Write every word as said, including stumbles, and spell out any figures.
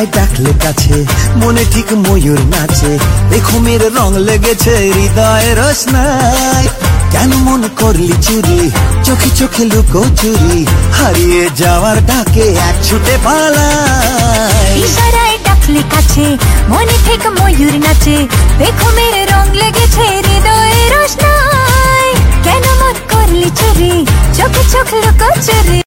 ইশারায় ডাকলে কাছে, মনে ঠিক ময়ূর নাচে, ঘুমের রং লেগেছে হৃদয় রোশনাই। কেন মন করলি চুরি, চোখে চোখে লুকো চুরি, হারিয়ে যাওয়ার ডাকে এক ছুটে পালাই। ইশারায় ডাকলে কাছে, মনে ঠিক ময়ূর নাচে, ঘুমের রং লেগেছে হৃদয় রোশনাই। কেন মন করলি চুরি, চোখে চোখে লুকো চুরি।